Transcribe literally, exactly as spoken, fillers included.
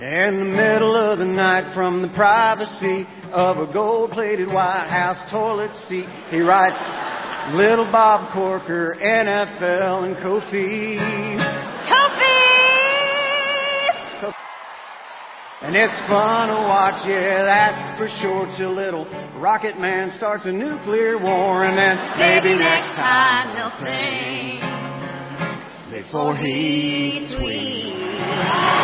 In the middle of the night, from the privacy of a gold-plated White House toilet seat, he writes, Little Bob Corker, N F L, and Kofi. Kofi! And it's fun to watch, yeah, that's for sure, till little Rocket Man starts a nuclear war, and then maybe next time they'll think before he tweets.